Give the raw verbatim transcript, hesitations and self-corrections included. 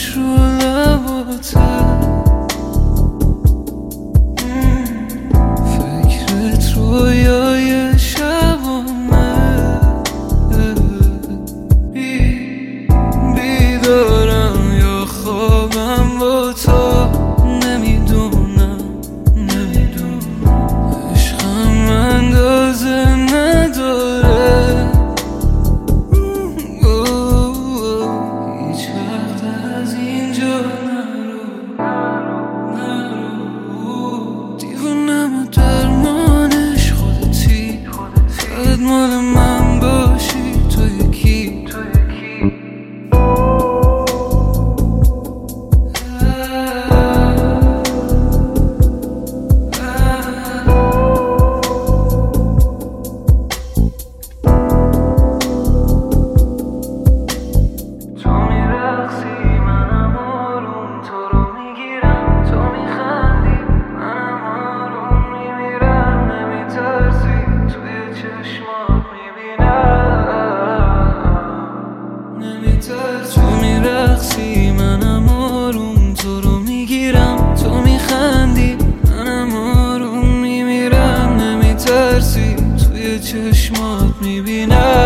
همش رو لباته، فکرت رویای شبامه، بیدارم یا خوابم با تو نمیدونم، نمیدونم عشقم اندازه نداره، هیچ وقت از اینجا نرو، نرو دیوونم و درمانش خودتی، فقط مال من باشی تو یکی. تو میرقصی منم آروم تو رو میگیرم، تو میخندی منم آروم میمیرم، نمیترسی توی چشمات میبینم.